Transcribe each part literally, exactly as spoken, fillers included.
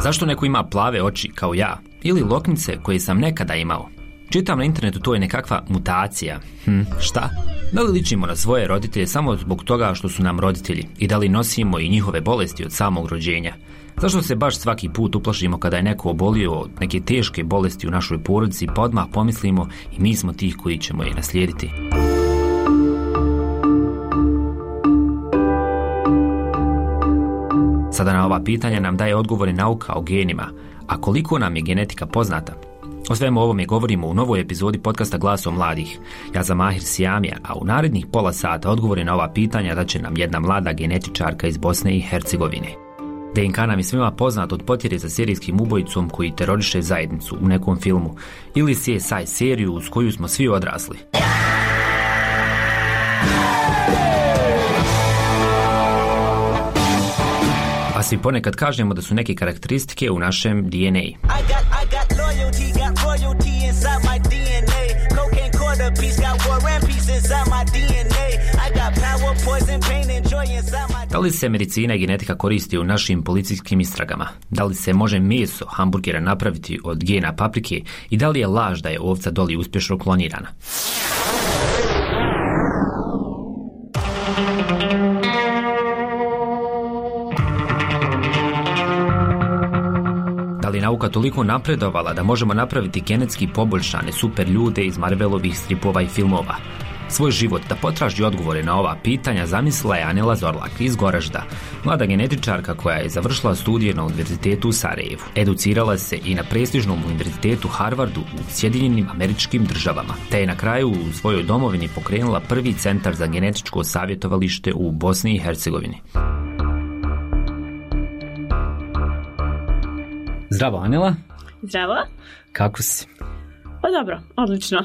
Zašto neko ima plave oči kao ja? Ili loknice koje sam nekada imao? Čitam na internetu to je nekakva mutacija. Hm, šta? Da li ličimo na svoje roditelje samo zbog toga što su nam roditelji? I da li nosimo i njihove bolesti od samog rođenja? Zašto se baš svaki put uplašimo kada je neko obolio od neke teške bolesti u našoj porodici, pa odmah pomislimo i mi smo tih koji ćemo je naslijediti? Sada na ova pitanja nam daje odgovore nauka o genima, a koliko nam je genetika poznata? O svemu ovome govorimo u novoj epizodi podcasta Glasom mladih. Ja sam Mahir Sijamija, a u narednih pola sata odgovore na ova pitanja daće nam jedna mlada genetičarka iz Bosne i Hercegovine. D N K nam je svima poznat od potjere za serijskim ubojicom koji teroriše zajednicu u nekom filmu ili C S I seriju uz koju smo svi odrasli. A svi ponekad kažemo da su neke karakteristike u našem D N A. Da li se medicina i genetika koristi u našim policijskim istragama? Da li se može meso hamburgera napraviti od gena paprike? I da li je laž da je ovca Dolly uspješno klonirana? Da li je nauka toliko napredovala da možemo napraviti genetski poboljšane super ljude iz Marvelovih stripova i filmova? Svoj život da potraži odgovore na ova pitanja zamislila je Anela Zorlak iz Goražda, mlada genetičarka koja je završila studije na Univerzitetu u Sarajevu. Educirala se i na prestižnom Univerzitetu Harvardu u Sjedinjenim Američkim Državama, te je na kraju u svojoj domovini pokrenula prvi centar za genetičko savjetovalište u Bosni i Hercegovini. Zdravo, Anela. Zdravo. Kako si? Pa dobro, odlično.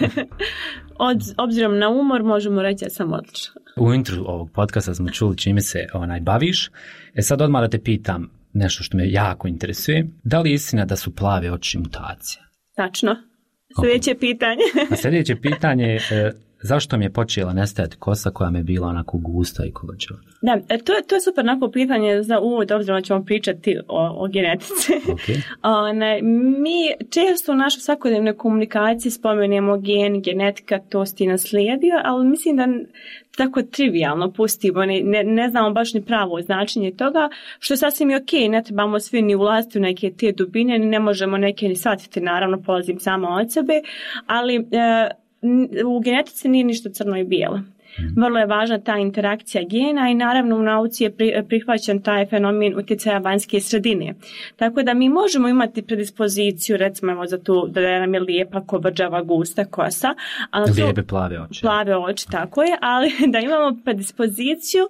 Od, obzirom na umor možemo reći da sam odlično. U intru ovog podcasta smo čuli čime se onaj baviš. E sad odmah da te pitam nešto što me jako interesuje. Da li je istina da su plave oči mutacija? Tačno. Sljedeće pitanje. A sljedeće pitanje je e, zašto mi je počela nestajati kosa koja mi je bila onako gusta i kolođeva? Da, to je, to je super onako pitanje za uvod, obzirom da ćemo pričati o, o genetici. Okay. One, mi često u našoj svakodnevnoj komunikaciji spomenemo gen, genetika, to si ti naslijedio, ali mislim da tako trivijalno pustimo, ne, ne, ne znamo baš ni pravo značenje toga, što je sasvim i ok, ne trebamo svi ni ulaziti u neke te dubine, ne možemo neke ni shvatiti, naravno polazim samo od sebe, ali e, u genetici nije ništa crno i bijelo. Vrlo je važna ta interakcija gena i naravno u nauci je prihvaćen taj fenomen utjecaja vanjske sredine. Tako da mi možemo imati predispoziciju, recimo za to da nam je lijepa, kobrđava, gusta kosa. Lijepe plave oči. Plave oči, tako je, ali da imamo predispoziciju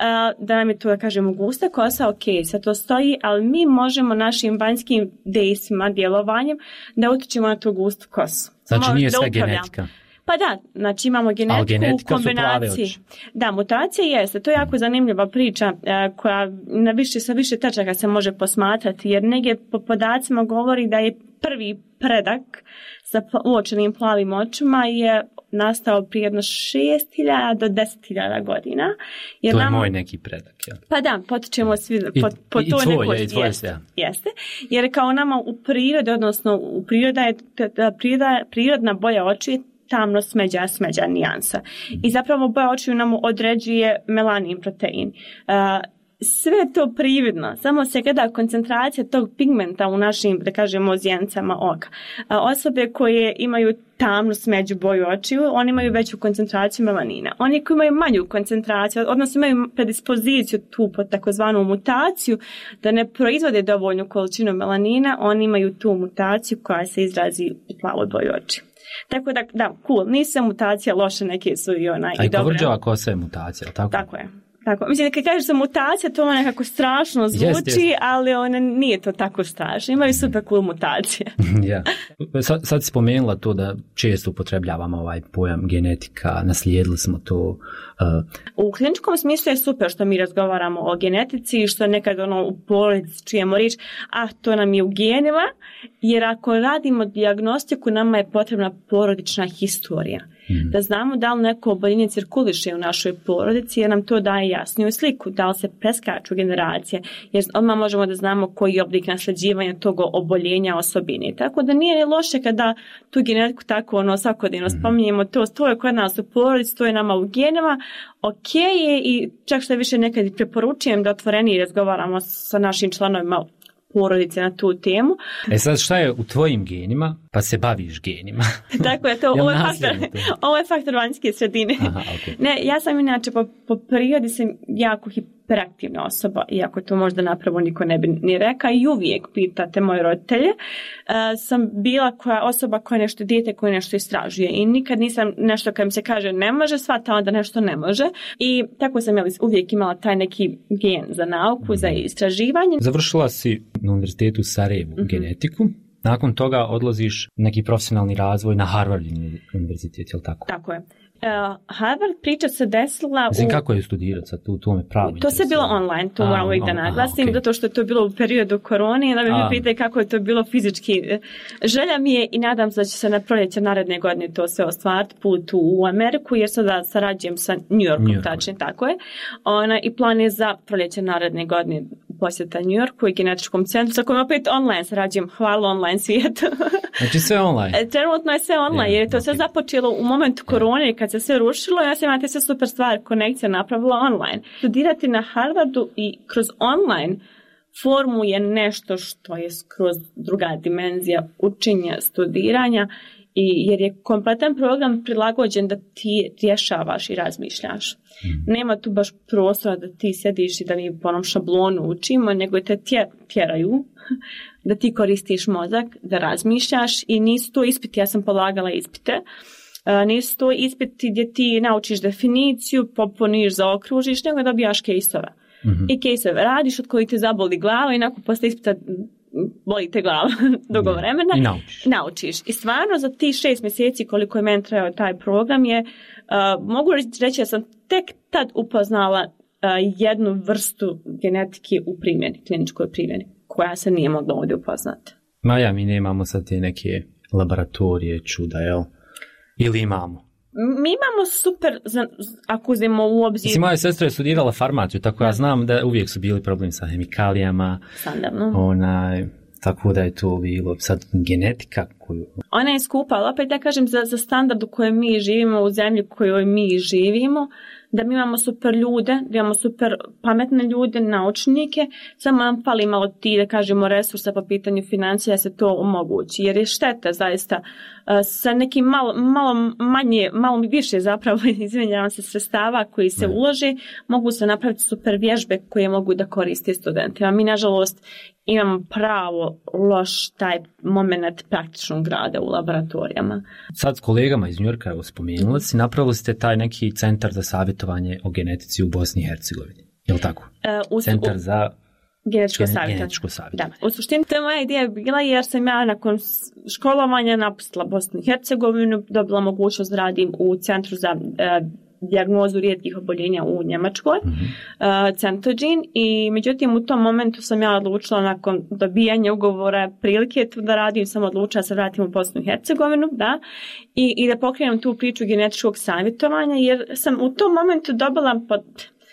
da nam je to, da kažemo, gusta kosa, ok, sad to stoji, ali mi možemo našim vanjskim dejstvima, djelovanjem da utječemo na tu gustu kosu. Znači nije sve genetika. Pa da, znači imamo genetiku u kombinaciji. Da, mutacija jeste. To je jako zanimljiva priča koja na više, sa više tačaka se može posmatrati, jer negdje po podacima govori da je prvi predak sa uočenim plavim očima je nastao prije jedno šest hiljada do deset hiljada godina. Jer to je nam, moj neki predak, ja. Pa da, potičemo svi po, po I, to i tvoj, neko, je, i tvoj jeste, ja. jeste. Jer kao nama u prirodi, odnosno u priroda je priroda, prirodna boja oči je tamno smeđa, smeđa nijansa. I zapravo boja očiju nam određuje melanin protein. Uh, sve to prividno, samo se gleda koncentracija tog pigmenta u našim, da kažemo, zjencama oka. Uh, osobe koje imaju tamnu smeđu boju očiju, oni imaju veću koncentraciju melanina. Oni koji imaju manju koncentraciju, odnosno imaju predispoziciju tu po takozvanu mutaciju, da ne proizvode dovoljnu količinu melanina, oni imaju tu mutaciju koja se izrazi u plavoj boji očiju. Tako da, da, cool, nisam mutacija loša, neke su i onaj i dobre. A i kovrđava kosa je mutacija, tako? Tako je. Tako. Mislim, kad kažeš da mutacija, to nekako strašno zvuči, jest, jest. Ali ona nije to tako strašno. Imaju super cool mutacije. Ja. Sad, sad si spomenula to da često upotrebljavamo ovaj pojam genetika, naslijedili smo to. Uh... U kliničkom smislu je super što mi razgovaramo o genetici i što nekad ono u porodici čujemo riječ, a to nam je u genima, jer ako radimo dijagnostiku, nama je potrebna porodična historija. Mm. Da znamo da li neko oboljenje cirkuliše u našoj porodici, jer nam to daje jasniju sliku, da li se preskaču generacije, jer odmah možemo da znamo koji je oblik nasljeđivanja tog oboljenja osobine. Tako da nije loše kada tu genetiku tako ono svakodnevno mm. spominjemo, to, to je kod nas u porodici, to je nama u genima, ok je i čak što više nekad preporučujem da otvorenije razgovaramo sa našim članovima porodice na tu temu. E sad šta je u tvojim genima, pa se baviš genima? Tako je, to, ovo, je faktor, ovo je faktor vanjske sredine. Aha, okay. Ne, ja sam inače po, po prirodi sam jako hiperaktivna osoba, iako to možda napravo niko ne bi ni rekao, i uvijek pitate moje roditelje, uh, sam bila koja osoba koja nešto dijete, koja nešto istražuje i nikad nisam nešto kad mi se kaže ne može, shvatala da nešto ne može i tako sam jeli, uvijek imala taj neki gen za nauku, mm. za istraživanje. Završila si na univerzitetu u Sarajevu mm-hmm. genetiku. Nakon toga odlaziš neki profesionalni razvoj na Harvard univerzitet, je li tako? Tako je. Uh, Harvard priča se desila Mislim, u... kako je studirati sad tu, to me pravo To se bilo online, to moram uvijek da naglasim, aha, okay. zato što je to bilo u periodu korone i da bi mi pitali kako je to bilo fizički. Želja mi je i nadam se da će se na proljeće naredne godine to sve ostvariti put u Ameriku, jer sada sarađujem sa New Yorkom, New York. tačno tako je. Ona, i plan je za proljeće naredne godine posjeta New Yorku i genetičkom centru, sa kojim opet online sarađujem. Hvala online svijetu. Znači sve online? Trenutno je sve online, yeah, jer je to okay. sve započelo u momentu korone, kad se sve rušilo, ja sam imate sve super stvari, konekcija napravila online. Studirati na Harvardu i kroz online formu je nešto što je skroz druga dimenzija učenja, studiranja, i jer je kompletan program prilagođen da ti rješavaš i razmišljaš. Mm. Nema tu baš prostora da ti sjediš i da mi po onom šablonu učimo, nego te tjeraju da ti koristiš mozak, da razmišljaš i nisu to ispiti, ja sam polagala ispite, uh, nisu to ispiti gdje ti naučiš definiciju, popuniš, zaokružiš, nego dobijaš kejsove. Mm-hmm. I kejsove radiš od kojih te zaboli glava i nakon posle ispita boli te glava dugo vremena. I naučiš. naučiš. I stvarno za ti šest mjeseci koliko je meni trajao taj program je, uh, mogu reći da sam tek tad upoznala uh, jednu vrstu genetike u primjeni, kliničkoj primjeni, koja se nije mogla ovdje upoznati. Maja, mi nemamo sad te neke laboratorije, čuda, jel? Ili imamo? Mi imamo super, ako uzmemo u obzir... Mislim, moja sestra je studirala farmaciju, tako ja znam da uvijek su bili problemi sa hemikalijama. Standardno. Onaj, tako da je to bilo. Sad, genetika koju... Ona je skupa, ali opet da kažem za, za standard u kojem mi živimo, u zemlji u kojoj mi živimo, da mi imamo super ljude, da imamo super pametne ljude, naučnike, samo nam fali malo ti, da kažemo, resursa po pitanju financija, se to omogući, jer je šteta zaista uh, sa nekim malo, malo manje, malo više zapravo, izvinjavam se, sredstava koji se ulože, mogu se napraviti super vježbe koje mogu da koriste studentima. Mi, nažalost, imamo pravo loš taj moment praktičnog rada u laboratorijama. Sad s kolegama iz Njujorka, evo spomenuli si, napravili ste taj neki centar za savjetovanje o genetici u Bosni i Hercegovini. Je li tako? Uh, u, centar za genetičko genetičko savjetovanje. Da. U suštini to je moja ideja bila jer sam ja nakon školovanja napustila Bosnu i Hercegovinu, dobila mogućnost da radim u centru za uh, dijagnozu rijetkih oboljenja u Njemačkoj, mm-hmm. uh, Centogene, i međutim u tom momentu sam ja odlučila nakon dobijanja ugovora prilike tu da radim, sam odlučila da se vratim u Bosnu i Hercegovinu, da, i, i da pokrenem tu priču genetičkog savjetovanja, jer sam u tom momentu dobila, pod,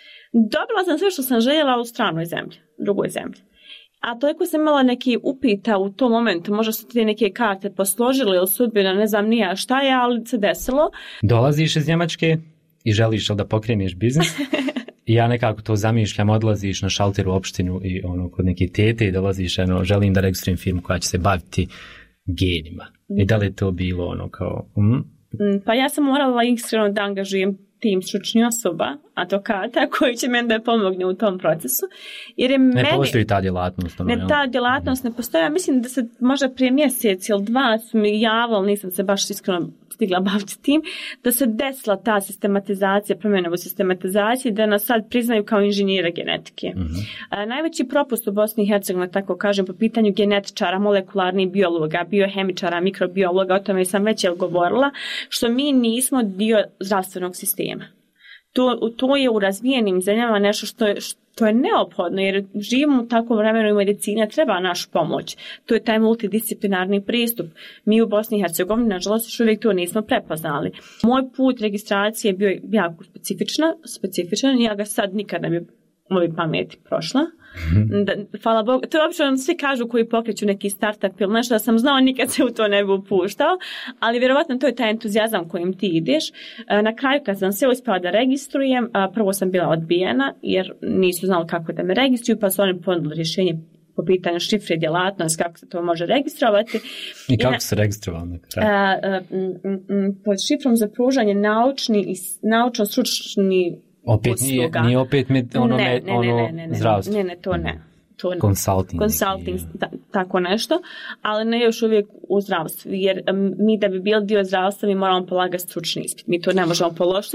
dobila sam sve što sam željela u stranoj zemlji, drugoj zemlji. A toliko sam imala neki upita u tom momentu, možda su ti neke karte posložile ili sudbina, ne znam nija šta je, ali se desilo. Dolaziš iz Njemačke i želiš da pokreneš biznis. I ja nekako to zamišljam, odlaziš na šalter u opštinu i ono kod neke tete i dolaziš, ono, želim da registrujem firmu koja će se baviti genima. I da li je to bilo ono kao... Mm? Pa ja sam morala iskreno da angažujem tim stručnih osoba, advokata, koji će meni da pomogne u tom procesu. Jer je ne meni, postoji ta djelatnost. Ono, ne, ta djelatnost ne postoji. Ja mislim da se možda prije mjesec ili dva su mi javili, nisam se baš iskreno stigla baviti tim, da se desila ta sistematizacija, promjena u sistematizaciji, da nas sad priznaju kao inženjere genetike. Mm-hmm. A, najveći propust u Bosni i Hercegovini, tako kažem, po pitanju genetičara, molekularnih biologa, biohemičara, mikrobiologa, o tome sam već govorila, što mi nismo dio zdravstvenog sistema. To, to je u razvijenim zemljama nešto što je, to je neophodno jer živimo u takvom vremenu i medicina treba našu pomoć. To je taj multidisciplinarni pristup. Mi u Bosni i Hercegovini, nažalost, još uvijek to nismo prepoznali. Moj put registracije je bio jako specifična, specifičan i ja ga sad nikad ne bi moji pameti prošla. Mm-hmm. Da, hvala Bogu. To je uopće svi kažu koji pokreću neki startup ili nešto da sam znao, nikad se u to ne bi upuštao, ali vjerovatno to je taj entuzijazam kojim ti ideš. Na kraju kad sam se uspjela da registrujem, prvo sam bila odbijena jer nisu znali kako da me registruju, pa su oni ponudili rješenje po pitanju šifre i djelatnost, kako se to može registrovati. I kako I na, se registrovali na kraju? Pod šifrom za pružanje naučni i naučno-stručni opet nije, nije opet med, ono, ne, ne, ono ne, ne, ne, zdravstvo. Ne, ne, to ne. To ne. Consulting. Consulting, ta, tako nešto, ali ne još uvijek u zdravstvu, jer um, mi da bi bili dio zdravstva mi moramo polagati stručni ispit. Mi to ne možemo položiti.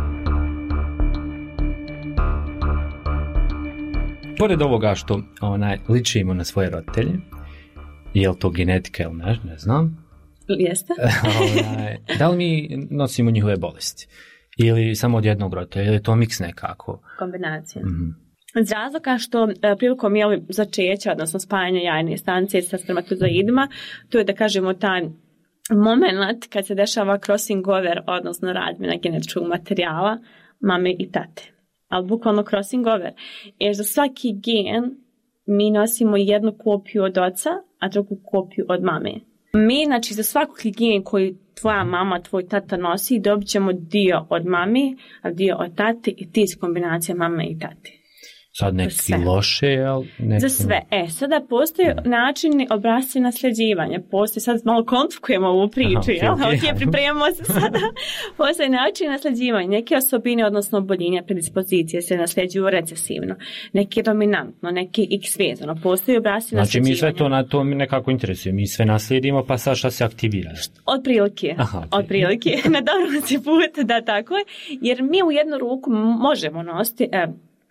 Pored ovoga što onaj, ličimo na svoje roditelje, je li to genetika ili ne, ne znam. Jeste. onaj, da li mi nosimo njihove bolesti? Ili samo od jednog roditelja, ili je to miks nekako? Kombinacija. Mm-hmm. Iz razloga što e, prilikom je začeća, odnosno spajanja jajne stanice sa spermatozoidima, to je da kažemo taj moment kad se dešava crossing over, odnosno razmjena genetičkog materijala mame i tate. Ali bukvalno crossing over. Jer za svaki gen mi nosimo jednu kopiju od oca, a drugu kopiju od mame. Mi, znači, za svakog gen koji tvoja mama, tvoj tata nosi, dobit ćemo dio od mami, a dio od tate i ti su kombinacija mame i tate. Sad neki loše, ali... Neki... Za sve. E, sada postoje načini obrasci nasljeđivanja. Postoje, sad malo komplikujemo ovu priču, aha, jel? Okay, okay. Pripremamo se sada. Postoje načini nasljeđivanja. Neke osobine, odnosno oboljenja, predispozicije se nasljeđuju recesivno. Neke dominantno, neke X vezano. Postoje obrasci nasljeđivanja. Znači mi sve to, na to mi nekako interesuje. Mi sve naslijedimo, pa sad šta se aktivira? Od prilike. Aha, okay. Od prilike. Na dobrom si put, da tako je. Jer mi u jednu ruku možemo nositi... E,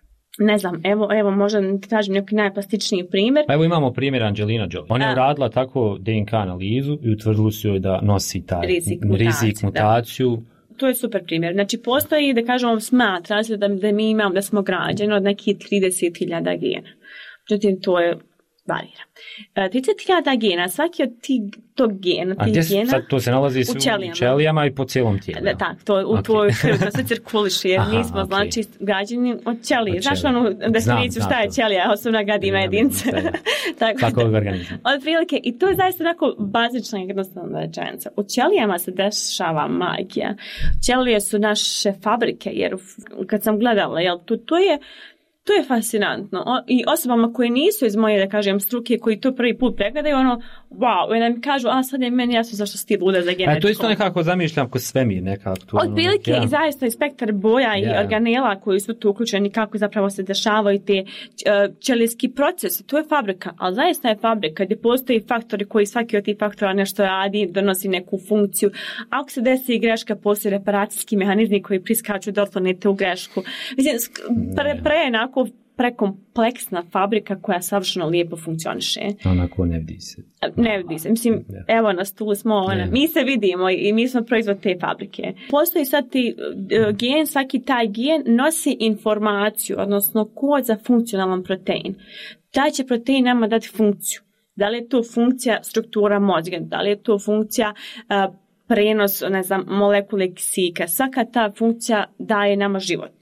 ne znam, evo, evo možda ti kažem neki najplastičniji primjer. Pa evo imamo primjer Angelina Jolie. Ona je uradila tako D N K analizu i utvrdili su joj da nosi taj rizik, mutaciju. rizik mutaciju. Da. To je super primjer. Znači postoji, da kažemo, smatra se da, da mi imamo, da smo građeni od nekih trideset hiljada gena. Međutim, to je varira. trideset hiljada gena, svaki od tih tog gena, a gdje gena, sad to se nalazi u ćelijama. ćelijama i po cijelom tijelu. Da, tak, to u okay. tvojoj krvi, to se cirkuliše, jer aha, mi smo, okay. znači, građani od ćelije. Znaš onu definiciju šta je ćelija, osobna gadima jedince. Tako, tako organizam. Od prilike, i to je zaista onako bazična i jednostavna rečenica. U ćelijama se dešava magija. Ćelije su naše fabrike, jer kad sam gledala, jel, to, to je To je fascinantno. O, i osobama koje nisu iz moje, da kažem, struke, koji to prvi put pregledaju, ono, wow, i da mi kažu, a sad je meni jasno zašto si ti luda za genetikom. A to isto nekako zamišljam ko svemir, nekako. Od prilike ja. I zaista i spektar boja yeah. i organela koji su tu uključeni, kako zapravo se dešavaju te ćelijski procesi. To je fabrika, ali zaista je fabrika gdje postoji faktori koji svaki od tih faktora nešto radi, donosi neku funkciju. Ako se desi greška, postoji reparacijski mehanizmi koji priskaču da otklonite u grešku. Mislim, pre, pre onako prekompleksna fabrika koja savršeno lijepo funkcioniše. Onako ne vidi se. Ne vidi se. Mislim, yeah. evo nas, tu smo, ona, mi se vidimo i mi smo proizvod te fabrike. Postoji sad ti uh, gen, svaki taj gen nosi informaciju, odnosno kod za funkcionalan protein. Taj će protein nama dati funkciju. Da li je to funkcija struktura mozga, da li je to funkcija uh, prenos, ne znam, molekule kisika. Svaka ta funkcija daje nama život.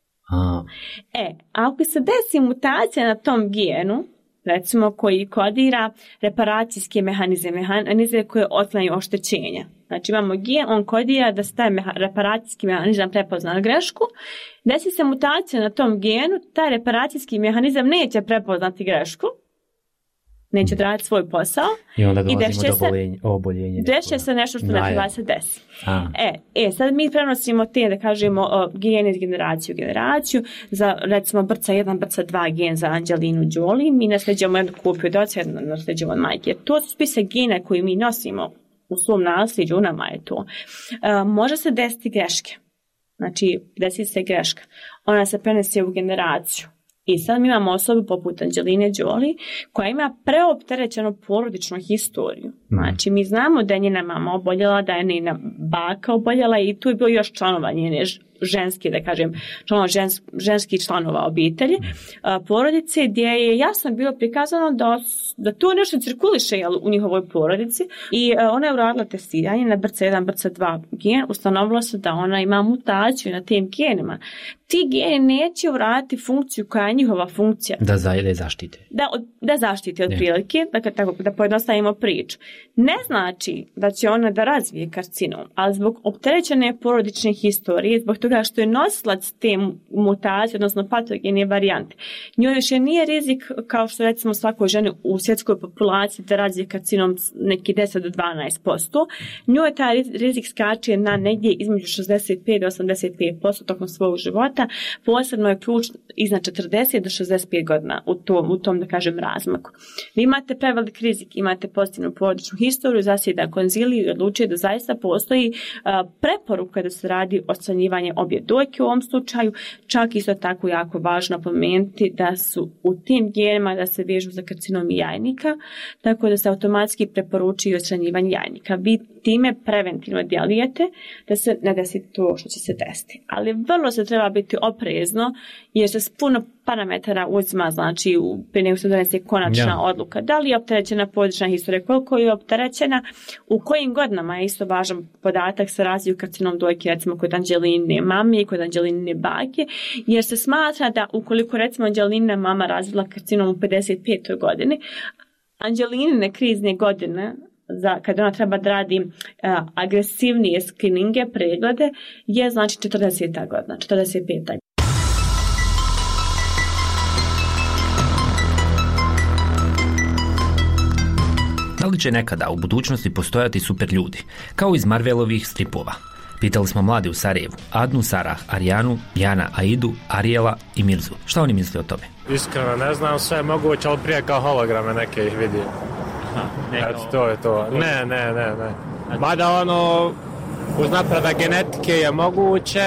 A. E, ako se desi mutacija na tom genu, recimo koji kodira reparacijske mehanizme, mehanizme koje otklanjaju oštećenja. Znači imamo gen, on kodira da se taj meha, reparacijski mehanizam prepozna grešku, desi se mutacija na tom genu, taj reparacijski mehanizam neće prepoznati grešku, neće odraditi svoj posao. I onda dolazimo do oboljenja. oboljenja Deše se nešto što ne treba se desi. E, e, sad mi prenosimo te, da kažemo, gen iz generaciju u generaciju. Za, recimo, brca jedan, brca dva gen za Angelinu Jolie. Mi nasljeđujemo jednu kopiju od oca, jednu nasljeđujemo od majke. To su spise gene koji mi nosimo u svom nasljeđu, u nama je to. E, može se desiti greške. Znači, desi se greška. Ona se prenese u generaciju. I sad mi imamo osobu poput Angeline Jolie koja ima preopterećenu porodičnu historiju. Znači mi znamo da je njena mama oboljela, da je njena baka oboljela i tu je bio još članova njene ženski, da kažem, članova žens, ženskih članova obitelji, a, porodice, gdje je jasno bilo prikazano da, da to nešto cirkuliše jel, u njihovoj porodici i a, ona je uradila testiranje na B R C A jedan, B R C A dva gen, ustanovilo se da ona ima mutaciju na tim genima. Ti geni neće uraditi funkciju koja je njihova funkcija. Da, za, da zaštite. Da, da zaštite od prilike, dakle, tako, da pojednostavimo priču. Ne znači da će ona da razvije karcinom, ali zbog opterećene porodične historije, zbog toga što je nosilac te mutacije, odnosno patogene varijante, njoj više nije rizik kao što recimo svakoj ženi u svjetskoj populaciji da razvije karcinom neki deset do dvanaest posto. Njoj taj rizik skače na negdje između šezdeset pet do osamdeset pet posto tokom svog života. Posebno je ključ iznad četrdeset do šezdeset pet godina u tom, u tom da kažem, razmaku. Vi imate prevelik rizik, imate pozitivnu porodičnu historiju, zasjeda konziliju i odlučuje da zaista postoji uh, preporuka da se radi odstranjivanje obje dojke u ovom slučaju. Čak isto tako jako važno pomenuti da su u tim genima da se vežu za karcinom jajnika, tako da se automatski preporučuje odstranjivanje jajnika. Vi time preventivno djelujete da se ne desi to što će se desiti. Ali vrlo se treba biti oprezno jer se puno parametara uzima, znači prije nego se donese konačna ja. odluka. Da li je opterećena porodična historija, koliko je opterećena, u kojim godinama je isto važan podatak sa razviju karcinom dojke, recimo kod Anđeline mame i kod Anđeline bake, jer se smatra da ukoliko recimo Anđelina mama razvila karcinom u pedeset petoj godini, Anđelinine krizne godine za kada ona treba da radi uh, agresivnije skrininge, preglede, je znači četrdeseta godina, četrdeset peta. Da li će nekada u budućnosti postojati super ljudi, kao iz Marvelovih stripova? Pitali smo mlade u Sarajevu, Adnu, Sarah, Arijanu, Jana, Aidu, Arijela i Mirzu. Šta oni misle o tome? Iskreno ne znam, sve je moguće, ali prije kao holograme neke ih vidim. Eto, to je to. Ne, ne, ne, ne. Mada ono, uz napredak genetike je moguće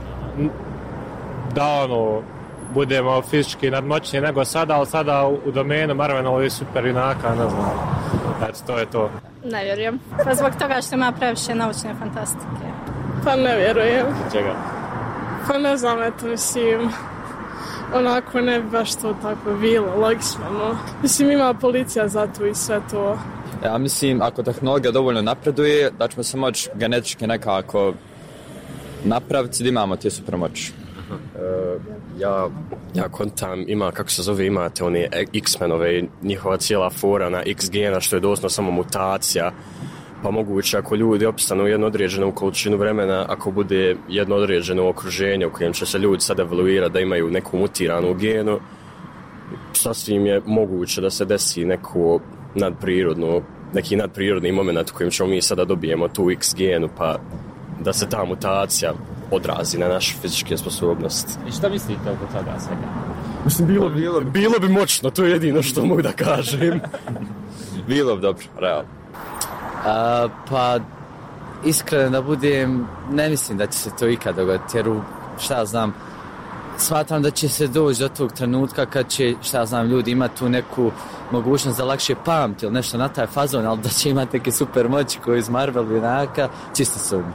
da ono, budemo fizički nadmoćniji nego sada, ali sada u domenu Marvelovih super junaka, ne znam. Eto, to je to. Ne vjerujem. Pa zbog toga što ima previše naučne fantastike. Pa ne vjerujem. Čega? Pa ne znam, eto, mislim, onako ne bi baš to tako bilo, logično, no. Mislim, ima policija za to i sve to. Ja mislim, ako tehnologija dovoljno napreduje, da ćemo se moći genetički nekako napraviti da imamo te supermoći. Uh, ja, ja kontam, ima, kako se zove, imate one X-menove, njihova cijela fora na X gena, što je doslovno samo mutacija, pa moguće ako ljudi opstanu jednu određenu količinu vremena, ako bude jedno određeno okruženje u kojem će se ljudi sad evoluirati da imaju neku mutiranu genu, sasvim je moguće da se desi neko nadprirodno, neki nadprirodni moment u kojem ćemo mi sada dobijemo tu X genu, pa da se ta mutacija odrazi na naše fizičke sposobnosti. I šta mislite oko toga svega? Mislim, bilo, bilo, bilo bi moćno, to je jedino što mogu da kažem. Bilo bi dobro, realno. A, pa, iskreno da budem, ne mislim da će se to ikad dogoditi, jer šta znam, smatram da će se doći do tog trenutka kad će, šta znam, ljudi imati tu neku mogućnost da lakše pamti ili nešto na taj fazon, ali da će imati neke super moći koji iz Marvel junaka, čisto sumnje.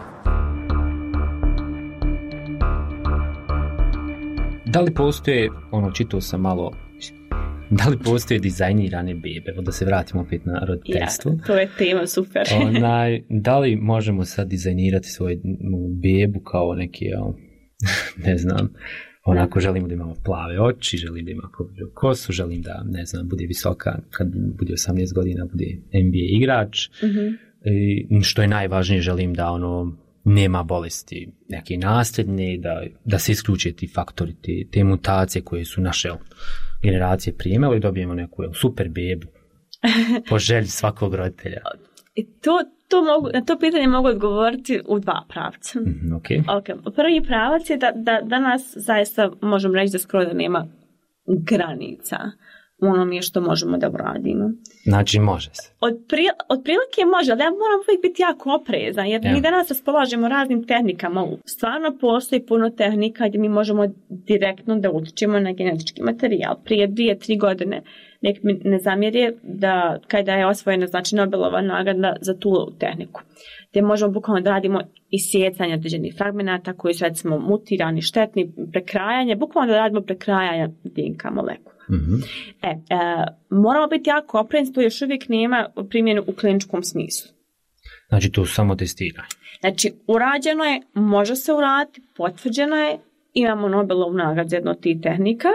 Da li postoje, ono, čitao sam malo, da li postoje dizajnirane bebe? Da se vratimo opet na roditeljstvo. Ja, to je tema, super. Onaj, da li možemo sad dizajnirati svoju bebu kao neki, ne znam, onako želimo da imamo plave oči, želim da ima povrđu kosu, želim da, ne znam, bude visoka, kad bude osamnaest godina, bude N B A igrač. Mm-hmm. I, što je najvažnije, želim da ono, nema bolesti neke nasljedne, da, da se isključe ti faktori, te, te mutacije koje su naše generacije prijemale i dobijemo neku super bebu po želji svakog roditelja. I to, to mogu, na to pitanje mogu odgovoriti u dva pravca. Mm, okay. Okay. Prvi pravac je da, da danas zaista možemo reći da skoro da nema granica u onome što možemo da uradimo. Znači može se. Od, pri, od prilike može, ali ja moram uvijek biti jako oprezan, jer ja. mi danas raspolažemo raznim tehnikama. Stvarno postoji puno tehnika gdje mi možemo direktno da utičemo na genetički materijal. Prije dvije, tri godine nek mi ne zamjeri da kada je osvojena znači Nobelova nagrada za tu tehniku, gdje možemo bukvalno da radimo isjecanje određenih fragmenata koji su recimo mutirani, štetni, prekrajanje, bukvalno da radimo prekrajanje D N K molekula. Mm-hmm. E, e, moramo biti jako oprezni, to još uvijek nema primjenu u kliničkom smislu. Znači to samo testiranje. Znači urađeno je, može se uraditi, potvrđeno je, imamo Nobelovu nagradu za jednu od tih tehnika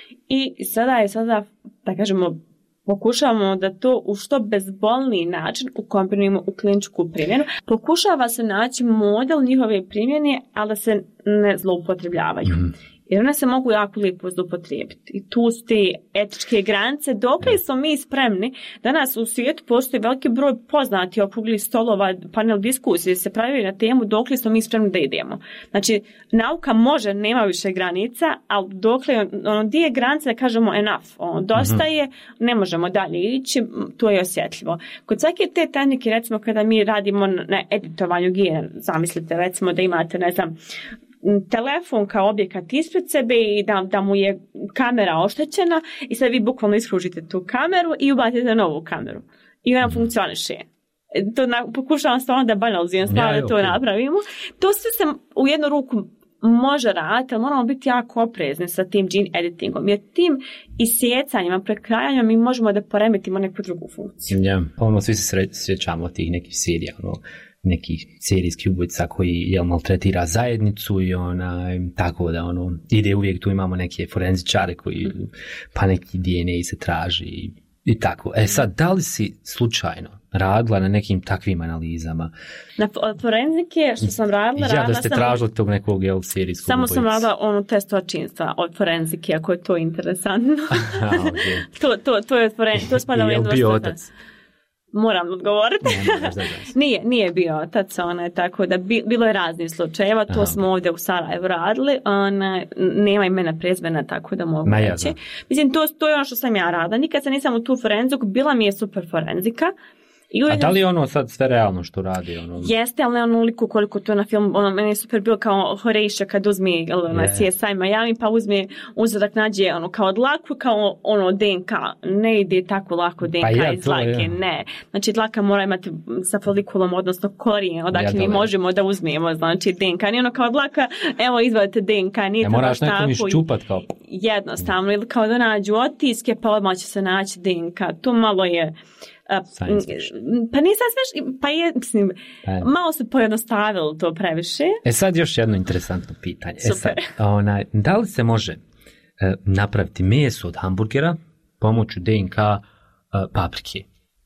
i sada je sada, da kažemo, pokušavamo da to u što bezbolniji način ukombinujemo u kliničku primjenu. Pokušava se naći model njihove primjene, ali da se ne zloupotrebljavaju. Mm. Jer one se mogu jako lijepo zloupotrijebiti. I tu su te etičke granice. Dokle smo mi spremni? Danas u svijetu postoji veliki broj poznati okruglih stolova, panel diskusije se pravi na temu dokle smo mi spremni da idemo. Znači, nauka može, nema više granica, ali dokle, ono, gdje je granica da kažemo enough, ono, dosta je, ne možemo dalje ići, to je osjetljivo. Kod svake te tehnike, recimo, kada mi radimo na editovanju gena, zamislite, recimo, da imate, ne znam, telefon kao objekat ispred sebe i da, da mu je kamera oštećena i sad vi bukvalno iskružite tu kameru i ubacite novu kameru. I ona funkcioniše. To na, pokušavam stvarno da banalizujem stvar, ja, da to okay. napravimo. To sve se u jednu ruku može raditi, ali moramo biti jako oprezni sa tim gene editingom. Jer tim isjecanjima, prekrajanjima mi možemo da poremetimo neku drugu funkciju. Ja, ono, svi se sjećamo tih nekih serija, ono, neki serijski ubojica koji jel, maltretira zajednicu i onaj, tako da ono, ide uvijek, tu imamo neke forenzičare koji, pa neki D N A se traži i, i tako. E sad, da li si slučajno radila na nekim takvim analizama? Na forenzike što sam radila, ja, radila da ste sam... tražili tog nekog jel, serijskog Samo ubojica. sam radila ono test očinstva od forenzike, ako je to interesantno. Aha, okay. to, to, to je od forenzike, to spada u jednu bio otac? Moram odgovoriti. Ne, ne, nije, nije bio otac, ona, tako da bi, bilo je raznih slučajeva, to Aha. smo ovdje u Sarajevu radili, ona, nema imena prezmena, tako da mogu reći. Mislim, to, to je ono što sam ja radila. Nikad se nisam u tu forenziku, bila mi je super forenzika. I a da li je ono sad sve realno što radi? Ono... Jeste, ali ne onoliko koliko to na film, ono, meni je super bilo kao Horatio kad uzme na yeah. C S I Miami, pa uzme uzorak, nađe ono, kao dlaku, kao ono D N K, ne ide tako lako D N K pa ja, iz dlake, ja. ne. Znači dlaka mora imati sa folikulom, odnosno korijen, odakle ja, mi možemo da uzmemo, znači D N K, nije ono kao dlaka, evo izvadite D N K, nije ja, to baš tako. Moraš nekom iščupat kao... Jednostavno, ili kao da nađu otiske, pa odmah će se naći D N K, to malo je... Uh, pa nisam smiješ, pa je, mislim, e. malo se pojednostavilo to previše. E sad još jedno interesantno pitanje. Super. E sad, onaj, da li se može uh, napraviti meso od hamburgera pomoću D N K uh, paprike?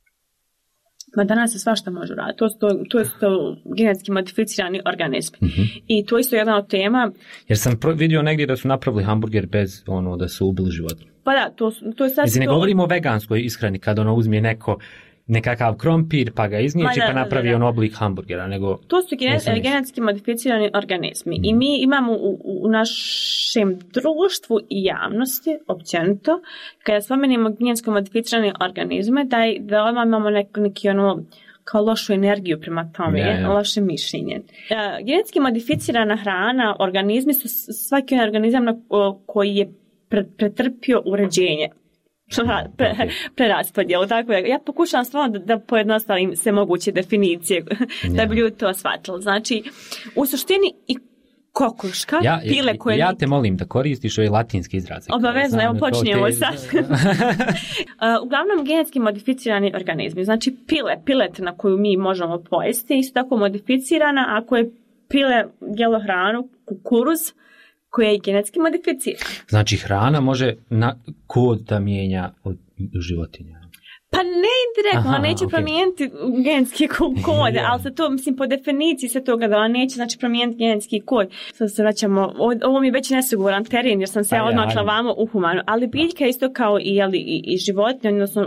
Ma danas se svašta može raditi. To su to, to, to genetski modificirani organizmi. Mm-hmm. I to isto jedna od tema. Jer sam pro- vidio negdje da su napravili hamburger bez ono da su ubili životinje. Pa da, to, to je sad... Mislim, ne to... govorimo o veganskoj ishrani, kad ono uzme neko, nekakav krompir, pa ga izniječi, pa napravi on oblik hamburgera, nego... To su genet, genetski modificirani organizmi. Mm. I mi imamo u, u našem društvu i javnosti, općenito, kada spomenemo genetski modificirane organizme, da, da odmah imamo neko, neki ono... kao lošu energiju prema tome, ja, ja. loše mišljenje. Uh, genetski modificirana hrana, organizmi su svaki organizam na, o, koji je pre, pretrpio uređenje. Pre, preraspodjelu, tako je. Ja pokušavam stvarno da, da pojednostavim sve moguće definicije da bi ljudi to shvatili. Znači, u suštini i kokoška, ja, pile koje... Ja te molim da koristiš ovaj latinski izraz. Obavezno, evo počinjemo te... sad. uh, uglavnom, genetski modificirani organizmi, znači pile, piletina koju mi možemo pojesti, isto tako modificirana, ako je pile jelo hranu, kukuruz, koja je genetski modificirana. Znači, hrana može na kod da mijenja od životinja. Pa ne indirektno, ona neće okay. promijeniti genetski kod, yeah. ali se to, mislim, po definiciji se toga da ona neće, znači, promijeniti genetski kod. Sad se vraćamo, ovo mi je već nesiguran teren, jer sam se ja odmakla vamo u humanu, ali biljka isto kao i, jeli, i, i životinje, odnosno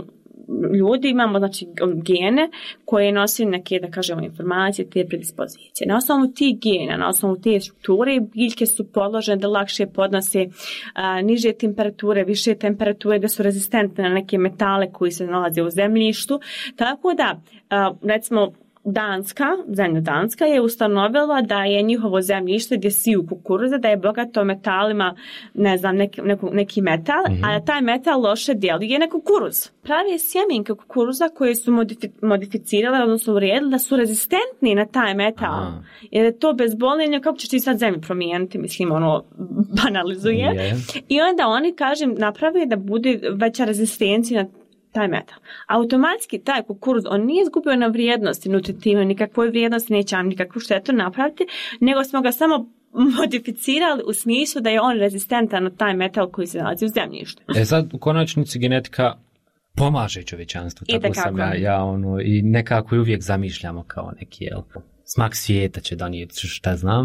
ljudi imamo znači gene koje nosi neke, da kažemo, informacije, te predispozicije. Na osnovu tih gena, na osnovu te strukture, biljke su podložene da lakše podnose a, niže temperature, više temperature, da su rezistentne na neke metale koji se nalaze u zemljištu. Tako da, a, recimo, Danska, zemlja Danska je ustanovila da je njihovo zemljište gdje siju kukuruza, da je bogato metalima, ne znam, neki, neki, neki metal, mm-hmm. a da taj metal loše djeluje na kukuruz. Pravi sjemenke kukuruza koje su modifi, modificirale, odnosno uredile, da su rezistentni na taj metal. Aha. Jer je to bezbolnjenje, kako ćeš ti sad zemlju promijeniti, mislim, ono, banalizuje. Yeah. I onda oni, kažem, naprave da bude veća rezistencija na taj metal. Automatski taj kukuruz, on nije izgubio na vrijednosti nutritivno, nikakvoj vrijednosti, neće vam nikakvu štetu napraviti, nego smo ga samo modificirali u smislu da je on rezistentan na taj metal koji se nalazi u zemljištu. E sad, u konačnici genetika pomaže čovječanstvu, tako I sam ja, ja ono, i nekako uvijek zamišljamo kao neki, jel, smak svijeta će donijeti, šta znam.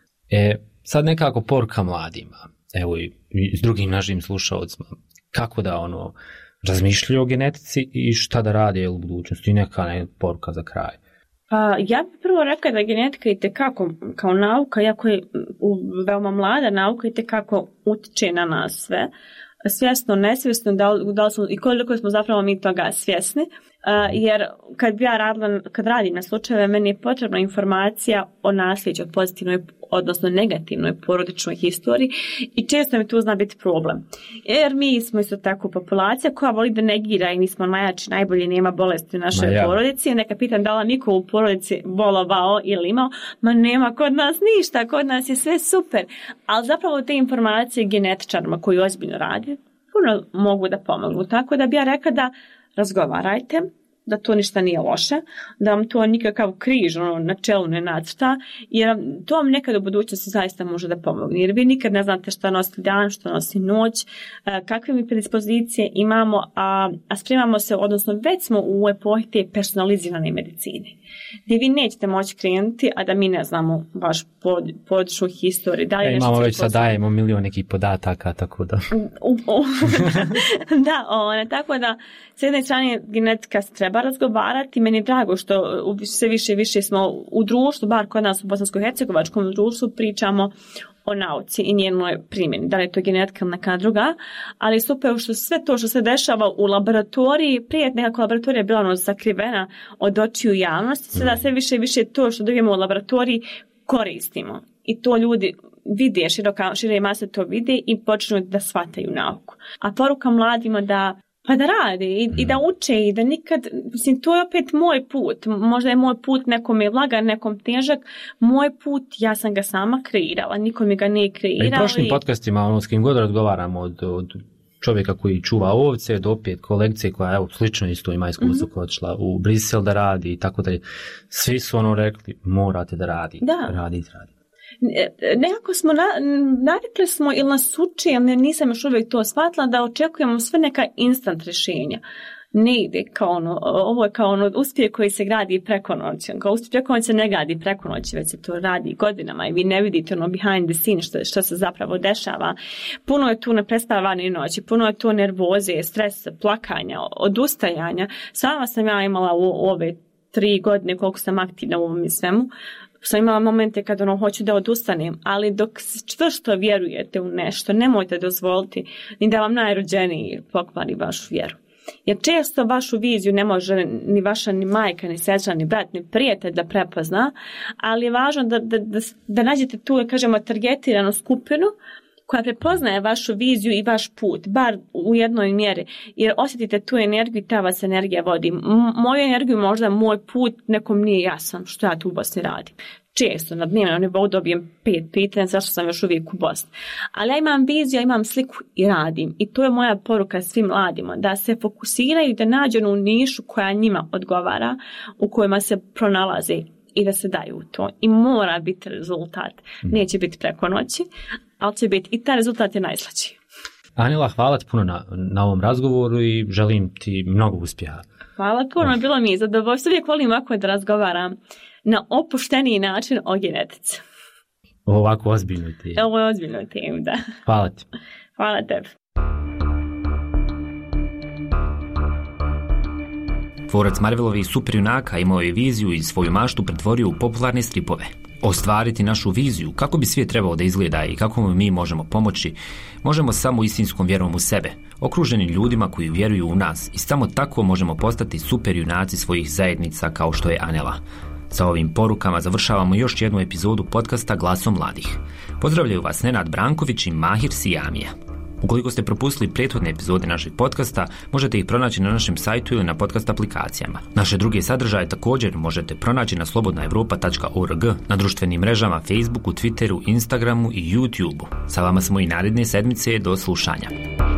E, sad nekako poruka mladima, evo i, i s drugim našim slušalcima, kako da ono, razmišljaju o genetici i šta da rade u budućnosti i neka ne, poruka za kraj. Pa, ja bih prvo rekla da genetika i tekako kao nauka, iako je veoma mlada nauka, i tekako utiče na nas sve. Svjesno, nesvjesno, da, da smo, i koliko smo zapravo mi toga svjesni. Uh, jer kad bi ja radila, kad radim na slučajeve, meni je potrebna informacija o nasljeđu, o pozitivnoj, odnosno negativnoj porodičnoj historiji i često mi tu zna biti problem. Jer mi smo isto tako populacija koja voli da negira i nismo najjači, najbolji, nema bolesti u našoj ja. porodici. Neka pitam da li niko u porodici bolovao ili imao, ma nema kod nas ništa, kod nas je sve super. Ali zapravo te informacije genetičarima koji ozbiljno radi, puno mogu da pomognu. Tako da bi ja rekla da razgovarajte, da to ništa nije loše, da vam to nikakav križ ono, na čelu ne nacrta, jer to vam nekad u budućnosti zaista može da pomogne. Jer vi nikad ne znate šta nosi dan, šta nosi noć, kakve mi predispozicije imamo, a, a spremamo se, odnosno već smo u epohi te personalizirane medicine, gdje vi nećete moći krenuti, a da mi ne znamo vaš pod, područnu historiju. Da li e, imamo već sad dajemo milion nekih podataka, tako da... u, u, da, one, tako da s jedne strane genetika se treba razgovarati. Meni je drago što sve više i više smo u društvu, bar kod nas u bosansko-hercegovačkom društvu, pričamo o nauci i njenoj primjeni. Da li je to genetika ili neka druga, ali super što sve to što se dešava u laboratoriji, prije nekako laboratorija je bila ono sakrivena od očiju javnosti, sada sve više i više to što dobijemo u laboratoriji koristimo. I to ljudi vide, široka, šire mase to vide i počnu da shvataju nauku. A poruka mladima da pa da rade i, i da uče i da nikad, mislim, to je opet moj put. Možda je moj put nekom je lagan, nekom težak. Moj put, ja sam ga sama kreirala, niko mi ga nije kreirao. I prošlim i... podcastima, ono, s kim god razgovaramo, od, od čovjeka koji čuva ovce, do opet kolegice koja, evo, slično isto ima iskustvo, mm-hmm. koja odšla u Brisel da radi i tako dalje. Svi su ono rekli, morate da radi, da. raditi, raditi. Nekako smo na, navikli smo ili nas uči, ali nisam još uvijek to shvatila, da očekujemo sve neka instant rješenja. Ne ide kao ono, ovo je kao ono uspjeh koji se gradi preko noći. Kao uspjeh preko noći se ne gradi preko noći, već se to radi godinama i vi ne vidite ono behind the scene što, što se zapravo dešava. Puno je tu neprespavane noći, puno je tu nervoze, stresa, plakanja, odustajanja. Sama sam ja imala u, u ove tri godine koliko sam aktivna u ovom i svemu. Sam imala momente kad ono hoću da odustanem, ali dok čvrsto vjerujete u nešto, nemojte dozvoliti ni da vam najrođeniji pokvari vašu vjeru. Jer često vašu viziju ne može ni vaša, ni majka, ni sestra, ni brat, ni prijatelj da prepozna, ali je važno da, da, da, da nađete tu, kažemo, targetiranu skupinu koja prepoznaje vašu viziju i vaš put, bar u jednoj mjeri, jer osjetite tu energiju i ta vas energija vodi. M- moju energiju možda moj put nekom nije jasan što ja tu u Bosni radim. Često na dnevnom nivou dobijem pet pitanja zašto sam još uvijek u Bosni. Ali ja imam viziju, ja imam sliku i radim. I to je moja poruka svim mladima, da se fokusiraju, da nađu u nišu koja njima odgovara, u kojima se pronalaze i da se daju u to. I mora biti rezultat. Neće biti preko noći, ali će biti i taj rezultat je najslađiji. Anila, hvala ti puno na, na ovom razgovoru i želim ti mnogo uspjeha. Hvala puno, bilo mi je zadovoljstvo. Uvijek volim ovako da razgovaram na opušteniji način o genetici. Ovako ozbiljno ti je. Ovo je ozbiljno temu, da. Hvala ti. Hvala tebi. Tvorac Marvelovih superjunaka imao je viziju i svoju maštu pretvorio u popularne stripove. Ostvariti našu viziju, kako bi svijet trebao da izgleda i kako mi možemo pomoći, možemo samo istinskom vjerom u sebe, okruženi ljudima koji vjeruju u nas i samo tako možemo postati superjunaci svojih zajednica kao što je Anela. Sa ovim porukama završavamo još jednu epizodu podcasta Glasom mladih. Pozdravljaju vas Nenad Branković i Mahir Sijamija. Ukoliko ste propustili prethodne epizode našeg podcasta, možete ih pronaći na našem sajtu ili na podcast aplikacijama. Naše druge sadržaje također možete pronaći na slobodna europa tačka org, na društvenim mrežama Facebooku, Twitteru, Instagramu i YouTubeu. Sa vama smo i naredne sedmice, do slušanja.